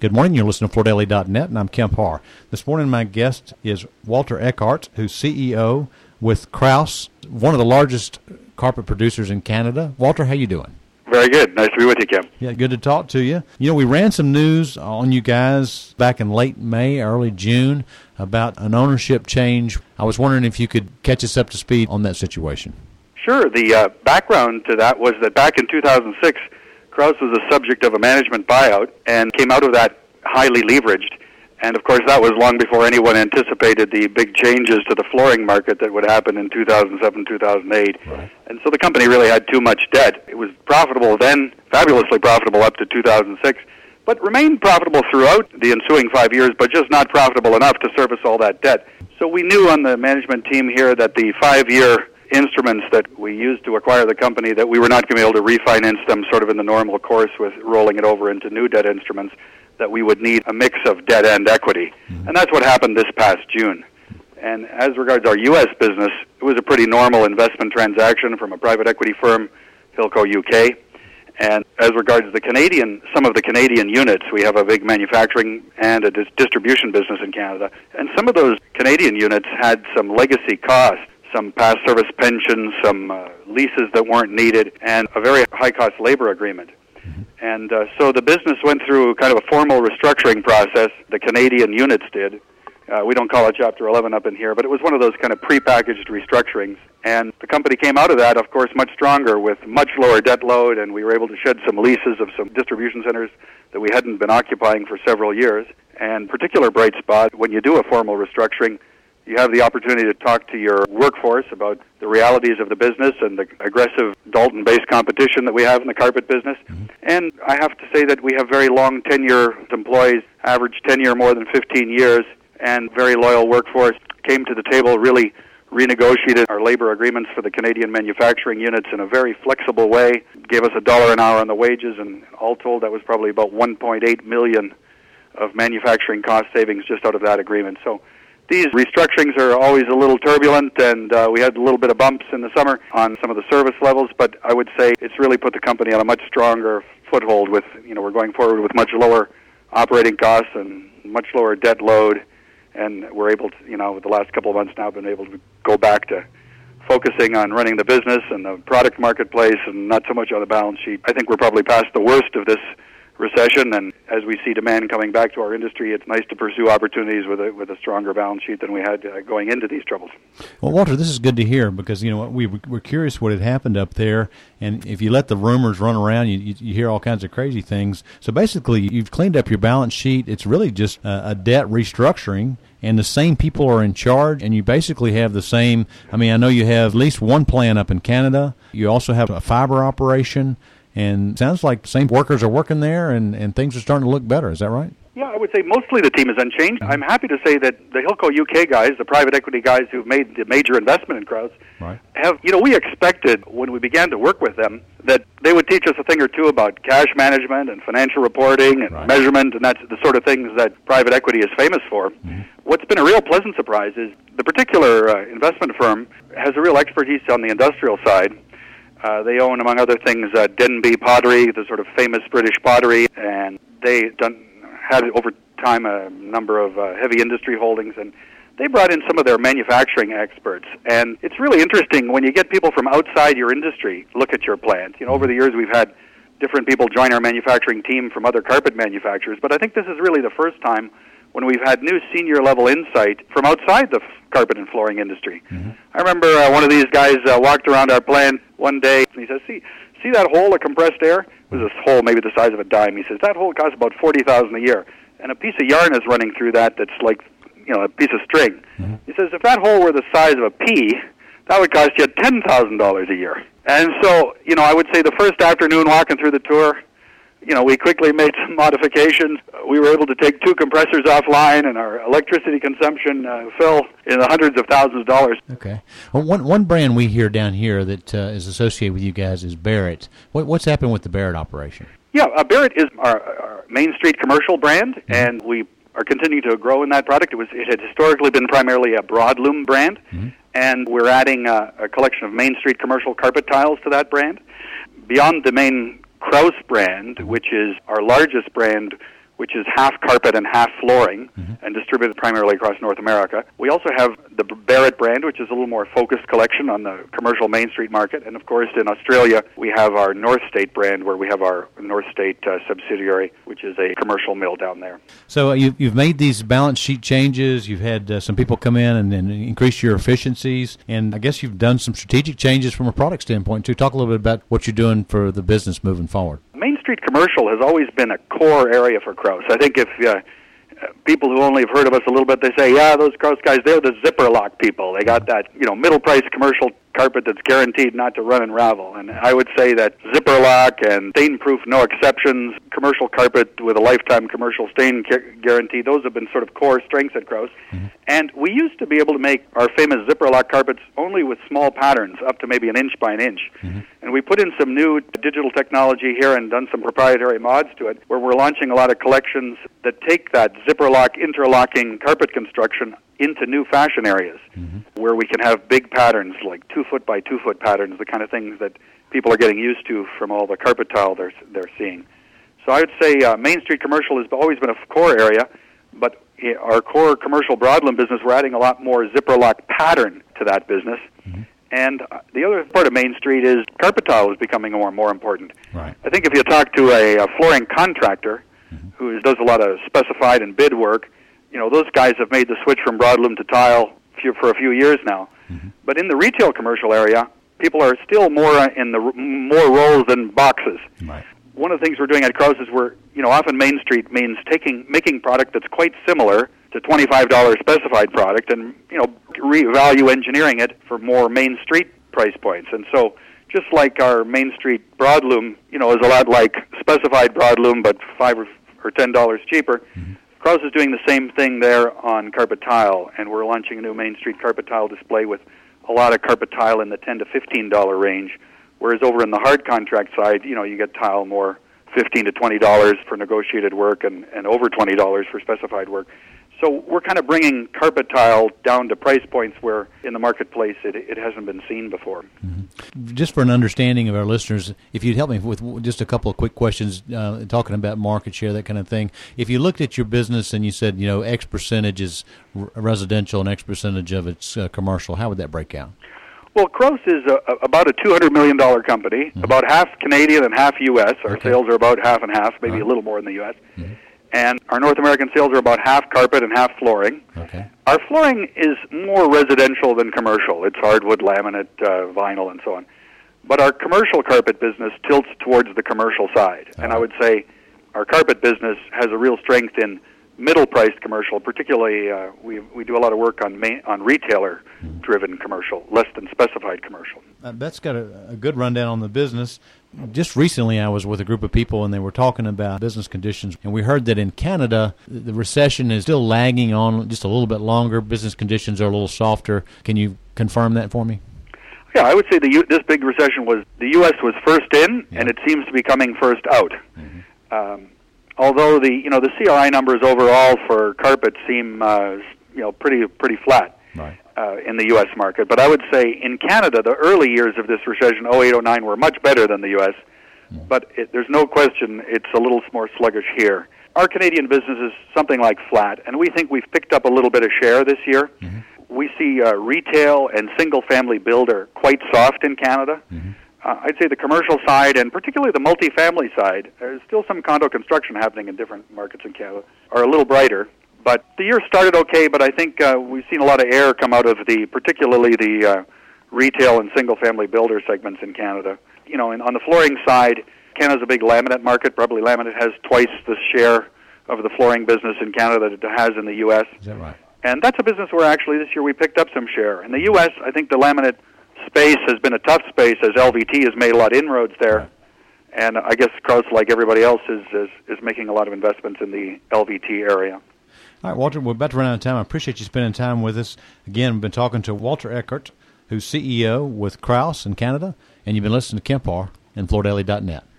Good morning. You're listening to FloorDaily.net, and I'm Kemp Harr. This morning, my guest is Walter Eckhardt, who's CEO with Krausz, one of the largest carpet producers in Canada. Walter, how you doing? Very good. Nice to be with you, Kim. Yeah, good to talk to you. You know, we ran some news on you guys back in late May, early June, about an ownership change. I was wondering if you could catch us up to speed on that situation. Sure. The background to that was that back in 2006, Krausz was the subject of a management buyout and came out of that highly leveraged. And, of course, that was long before anyone anticipated the big changes to the flooring market that would happen in 2007, 2008. Right. And so the company really had too much debt. It was profitable then, fabulously profitable up to 2006, but remained profitable throughout the ensuing 5 years, but just not profitable enough to service all that debt. So we knew on the management team here that the 5-year instruments that we used to acquire the company, that we were not going to be able to refinance them sort of in the normal course with rolling it over into new debt instruments, that we would need a mix of debt and equity. Mm-hmm. And that's what happened this past June. And as regards our U.S. business, it was a pretty normal investment transaction from a private equity firm, Hilco UK. And as regards the Canadian, some of the Canadian units, we have a big manufacturing and a distribution business in Canada. And some of those Canadian units had some legacy costs, some past service pensions, some leases that weren't needed, and a very high-cost labor agreement. And so the business went through kind of a formal restructuring process. The Canadian units did. We don't call it Chapter 11 up in here, but it was one of those kind of prepackaged restructurings. And the company came out of that, of course, much stronger with much lower debt load, and we were able to shed some leases of some distribution centers that we hadn't been occupying for several years. And particular bright spot, when you do a formal restructuring, you have the opportunity to talk to your workforce about the realities of the business and the aggressive Dalton-based competition that we have in the carpet business. Mm-hmm. And I have to say that we have very long tenure employees, average tenure more than 15 years, and very loyal workforce. Came to the table, really renegotiated our labor agreements for the Canadian manufacturing units in a very flexible way, gave us $1 an hour on the wages, and all told that was probably about $1.8 million of manufacturing cost savings just out of that agreement. So these restructurings are always a little turbulent, and we had a little bit of bumps in the summer on some of the service levels, but I would say it's really put the company on a much stronger foothold with, we're going forward with much lower operating costs and much lower debt load, and we're able to, with the last couple of months now, been able to go back to focusing on running the business and the product marketplace and not so much on the balance sheet. I think we're probably past the worst of this recession, and as we see demand coming back to our industry, it's nice to pursue opportunities with a stronger balance sheet than we had going into these troubles. Well, Walter, this is good to hear because we were curious what had happened up there, and if you let the rumors run around, you hear all kinds of crazy things. So basically, you've cleaned up your balance sheet. It's really just a debt restructuring, and the same people are in charge, and you basically have the same. I know you have at least one plant up in Canada. You also have a fiber operation. And it sounds like the same workers are working there, and things are starting to look better. Is that right? Yeah, I would say mostly the team is unchanged. I'm happy to say that the Hilco UK guys, the private equity guys who've made the major investment in Krausz, right, have, we expected when we began to work with them that they would teach us a thing or two about cash management and financial reporting and right, measurement, and that's the sort of things that private equity is famous for. Mm-hmm. What's been a real pleasant surprise is the particular investment firm has a real expertise on the industrial side. They own, among other things, Denby Pottery, the sort of famous British pottery, and they had over time a number of heavy industry holdings, and they brought in some of their manufacturing experts. And it's really interesting when you get people from outside your industry look at your plant. Over the years we've had different people join our manufacturing team from other carpet manufacturers, but I think this is really the first time when we've had new senior-level insight from outside the carpet and flooring industry. Mm-hmm. I remember one of these guys walked around our plant one day, and he says, see that hole of compressed air? It was this hole maybe the size of a dime. He says, that hole costs about $40,000 a year, and a piece of yarn is running through that's like, a piece of string. Mm-hmm. He says, if that hole were the size of a pea, that would cost you $10,000 a year. And so, I would say the first afternoon walking through the tour, we quickly made some modifications. We were able to take 2 compressors offline, and our electricity consumption fell in the hundreds of thousands of dollars. Okay. Well, one brand we hear down here that is associated with you guys is Barrett. What's happened with the Barrett operation? Yeah, Barrett is our Main Street commercial brand, mm-hmm, and we are continuing to grow in that product. It had historically been primarily a broadloom brand, mm-hmm, and we're adding a collection of Main Street commercial carpet tiles to that brand. Beyond the main Krausz brand, which is our largest brand, which is half carpet and half flooring, and distributed primarily across North America. We also have the Barrett brand, which is a little more focused collection on the commercial Main Street market. And, of course, in Australia, we have our North State brand, where we have our North State subsidiary, which is a commercial mill down there. So you've made these balance sheet changes. You've had some people come in and increase your efficiencies. And I guess you've done some strategic changes from a product standpoint, too. Talk a little bit about what you're doing for the business moving forward. Main Street commercial has always been a core area for Krausz. I think if people who only have heard of us a little bit, they say, yeah, those Krausz guys, they're the zipper lock people. They got that, middle-priced commercial carpet that's guaranteed not to run and ravel. And I would say that zipper lock and stain-proof, no exceptions, commercial carpet with a lifetime commercial stain guarantee, those have been sort of core strengths at Krausz. And we used to be able to make our famous zipper lock carpets only with small patterns, up to maybe an inch by an inch. And we put in some new digital technology here and done some proprietary mods to it, where we're launching a lot of collections that take that zipper lock interlocking carpet construction into new fashion areas, where we can have big patterns like 2-foot by 2-foot patterns, the kind of things that people are getting used to from all the carpet tile they're seeing. So I would say Main Street commercial has always been a core area, but our core commercial broadloom business, we're adding a lot more zipper lock pattern to that business. And the other part of Main Street is carpet tile is becoming more and more important. Right. I think if you talk to a flooring contractor who does a lot of specified and bid work, those guys have made the switch from broadloom to tile for a few years now. But in the retail commercial area, people are still more in the more rolls than boxes. Right. One of the things we're doing at Krausz is often Main Street means making product that's quite similar to $25 specified product and, value engineering it for more Main Street price points. And so just like our Main Street broadloom, is a lot like specified broadloom but $5 or $10 cheaper, Krausz is doing the same thing there on carpet tile, and we're launching a new Main Street carpet tile display with a lot of carpet tile in the $10 to $15 range, whereas over in the hard contract side, you get tile more $15 to $20 for negotiated work and over $20 for specified work. So we're kind of bringing carpet tile down to price points where in the marketplace it hasn't been seen before. Just for an understanding of our listeners, if you'd help me with just a couple of quick questions, talking about market share, that kind of thing. If you looked at your business and you said, X percentage is residential and X percentage of it's commercial, how would that break out? Well, Krausz is about a $200 million company, about half Canadian and half U.S. Our sales are about half and half, maybe a little more in the U.S. And our North American sales are about half carpet and half flooring. Okay. Our flooring is more residential than commercial. It's hardwood, laminate, vinyl, and so on. But our commercial carpet business tilts towards the commercial side. And I would say our carpet business has a real strength in middle-priced commercial. Particularly, we do a lot of work on retailer-driven commercial, less than specified commercial. That's got a good rundown on the business. Just recently I was with a group of people and they were talking about business conditions, and we heard that in Canada the recession is still lagging on just a little bit longer. Business conditions are a little softer. Can you confirm that for me? Yeah, I would say this big recession the U.S. was first in, and it seems to be coming first out. Although the CRI numbers overall for carpet seem pretty flat. Right. In the U.S. market. But I would say in Canada, the early years of this recession, 08, 09, were much better than the U.S., but there's no question it's a little more sluggish here. Our Canadian business is something like flat, and we think we've picked up a little bit of share this year. We see retail and single-family builder quite soft in Canada. I'd say the commercial side, and particularly the multifamily side, there's still some condo construction happening in different markets in Canada, are a little brighter. But the year started okay, but I think we've seen a lot of air come out of particularly the retail and single-family builder segments in Canada. And on the flooring side, Canada's a big laminate market. Probably laminate has twice the share of the flooring business in Canada that it has in the U.S. Is that right? And that's a business where actually this year we picked up some share. In the U.S., I think the laminate space has been a tough space as LVT has made a lot of inroads there. Right. And I guess Krausz, like everybody else, is making a lot of investments in the LVT area. All right, Walter, we're about to run out of time. I appreciate you spending time with us. Again, we've been talking to Walter Eckert, who's CEO with Krausz in Canada, and you've been listening to Kemp Harr and FloorDaily.net.